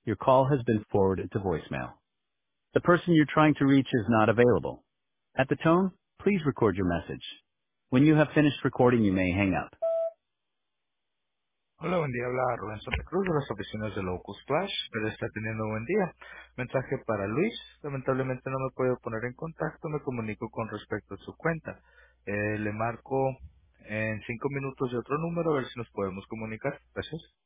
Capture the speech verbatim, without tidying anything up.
Your call has been forwarded to voicemail. The person you're trying to reach is not available. At the tone, please record your message. When you have finished recording, you may hang up. Hola, buen día. Habla Rubén Santa Cruz de las oficinas de Locus Splash. Pero está teniendo buen día. Mensaje para Luis. Lamentablemente no me puedo poner en contacto. Me comunico con respecto a su cuenta. Eh, le marco en cinco minutos de otro número a ver si nos podemos comunicar. Gracias.